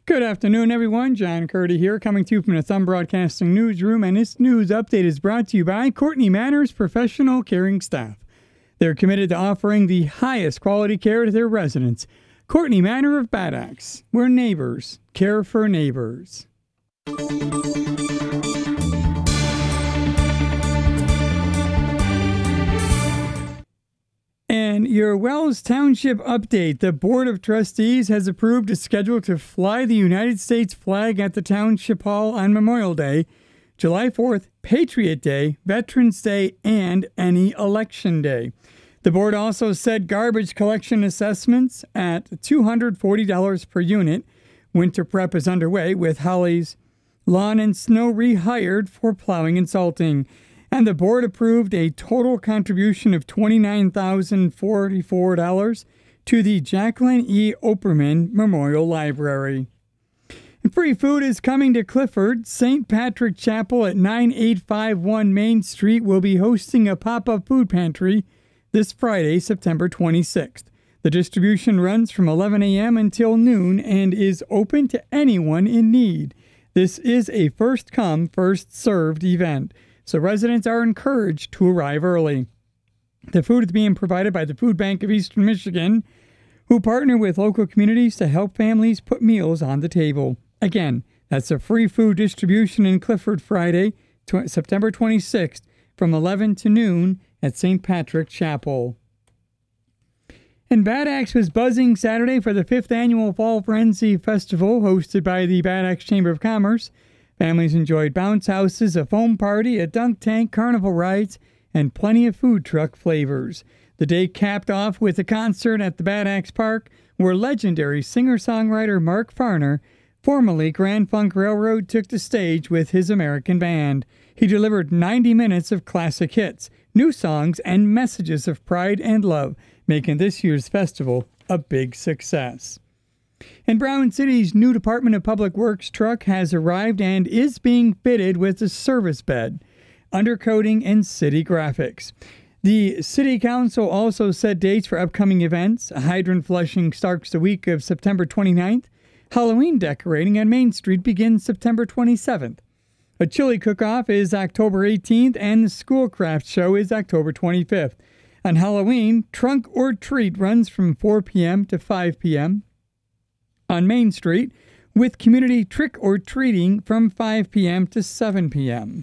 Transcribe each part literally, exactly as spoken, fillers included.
Good afternoon, everyone. John Curdy here, coming to you from the Thumb Broadcasting Newsroom, and this news update is brought to you by Courtney Manor's professional caring staff. They're committed to offering the highest quality care to their residents. Courtney Manor of Bad Axe, where neighbors care for neighbors. And your Wells Township update. The Board of Trustees has approved a schedule to fly the United States flag at the Township Hall on Memorial Day, July fourth, Patriot Day, Veterans Day, and any election day. The board also set garbage collection assessments at two hundred forty dollars per unit. Winter prep is underway with Holly's Lawn and Snow rehired for plowing and salting. And the board approved a total contribution of twenty-nine thousand forty-four dollars to the Jacqueline E. Operman Memorial Library. And free food is coming to Clifford. Saint Patrick Chapel at nine eight five one Main Street will be hosting a pop-up food pantry this Friday, September twenty-sixth. The distribution runs from eleven a.m. until noon and is open to anyone in need. This is a first-come, first-served event, so residents are encouraged to arrive early. The food is being provided by the Food Bank of Eastern Michigan, who partner with local communities to help families put meals on the table. Again, that's a free food distribution in Clifford Friday, September twenty-sixth, from eleven to noon at Saint Patrick Chapel. And Bad Axe was buzzing Saturday for the fifth annual Fall Frenzy Festival hosted by the Bad Axe Chamber of Commerce. Families enjoyed bounce houses, a foam party, a dunk tank, carnival rides, and plenty of food truck flavors. The day capped off with a concert at the Bad Axe Park, where legendary singer-songwriter Mark Farner, formerly Grand Funk Railroad, took the stage with his American band. He delivered ninety minutes of classic hits, new songs, and messages of pride and love, making this year's festival a big success. And Brown City's new Department of Public Works truck has arrived and is being fitted with a service bed, undercoating, and city graphics. The City Council also set dates for upcoming events. Hydrant flushing starts the week of September twenty-ninth. Halloween decorating on Main Street begins September twenty-seventh. A chili cook-off is October eighteenth, and the School Craft Show is October twenty-fifth. On Halloween, Trunk or Treat runs from four p.m. to five p.m. on Main Street, with community trick-or-treating from five p.m. to seven p.m.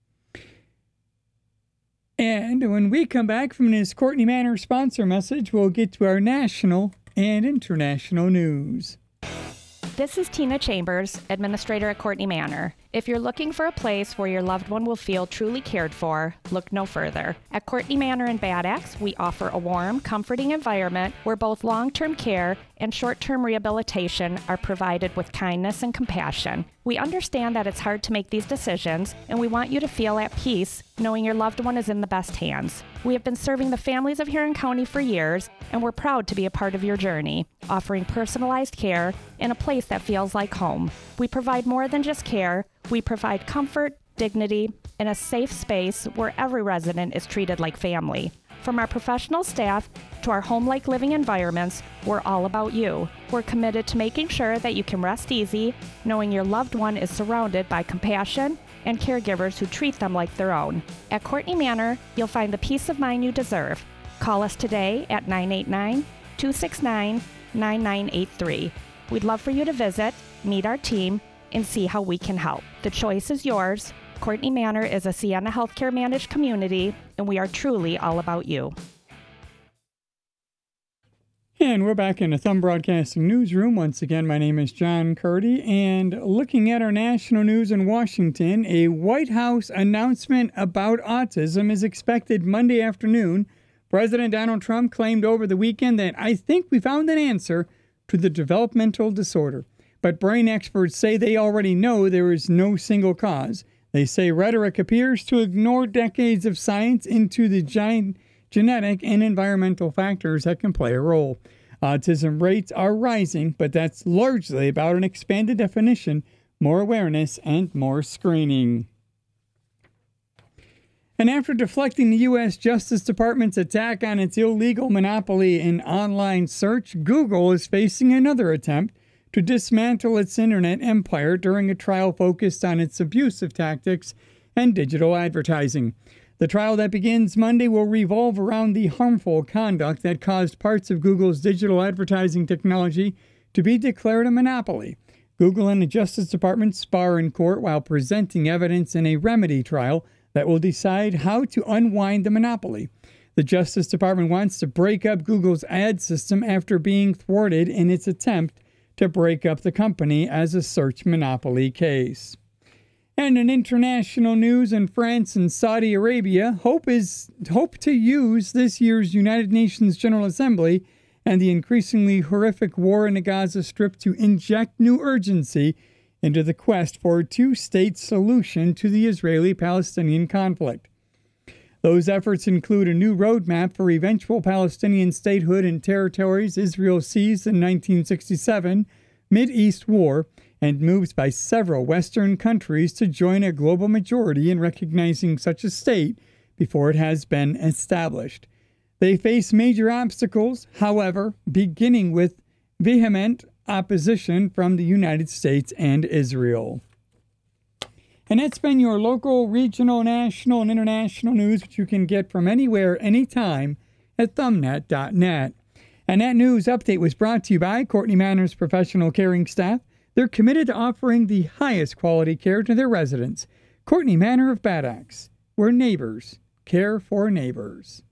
And when we come back from this Courtney Manor sponsor message, we'll get to our national and international news. This is Tina Chambers, administrator at Courtney Manor. If you're looking for a place where your loved one will feel truly cared for, look no further. At Courtney Manor in Bad Axe, we offer a warm, comforting environment where both long-term care and short-term rehabilitation are provided with kindness and compassion. We understand that it's hard to make these decisions, and we want you to feel at peace knowing your loved one is in the best hands. We have been serving the families of Huron County for years, and we're proud to be a part of your journey, offering personalized care in a place that feels like home. We provide more than just care. We provide comfort, dignity, and a safe space where every resident is treated like family. From our professional staff to our home-like living environments, we're all about you. We're committed to making sure that you can rest easy, knowing your loved one is surrounded by compassion and caregivers who treat them like their own. At Courtney Manor, you'll find the peace of mind you deserve. Call us today at nine eight nine, two six nine, nine nine eight three. We'd love for you to visit, meet our team, and see how we can help. The choice is yours. Courtney Manor is a Sienna Healthcare managed community, and we are truly all about you. And we're back in the Thumb Broadcasting Newsroom. Once again, my name is John Curdy, and looking at our national news in Washington, a White House announcement about autism is expected Monday afternoon. President Donald Trump claimed over the weekend that "I think we found an answer to the developmental disorder." But brain experts say they already know there is no single cause. They say rhetoric appears to ignore decades of science into the giant genetic and environmental factors that can play a role. Autism rates are rising, but that's largely about an expanded definition, more awareness, and more screening. And after deflecting the U S Justice Department's attack on its illegal monopoly in online search, Google is facing another attempt to dismantle its internet empire during a trial focused on its abusive tactics and digital advertising. The trial that begins Monday will revolve around the harmful conduct that caused parts of Google's digital advertising technology to be declared a monopoly. Google and the Justice Department spar in court while presenting evidence in a remedy trial that will decide how to unwind the monopoly. The Justice Department wants to break up Google's ad system after being thwarted in its attempt to break up the company as a search monopoly case. And in international news, in France and Saudi Arabia, hope is hope to use this year's United Nations General Assembly and the increasingly horrific war in the Gaza Strip to inject new urgency into the quest for a two-state solution to the Israeli-Palestinian conflict. Those efforts include a new roadmap for eventual Palestinian statehood in territories Israel seized in nineteen sixty-seven, Mid-East War, and moves by several Western countries to join a global majority in recognizing such a state before it has been established. They face major obstacles, however, beginning with vehement opposition from the United States and Israel. And that's been your local, regional, national, and international news, which you can get from anywhere, anytime at thumbnet dot net. And that news update was brought to you by Courtney Manor's professional caring staff. They're committed to offering the highest quality care to their residents. Courtney Manor of Bad Axe, where neighbors care for neighbors.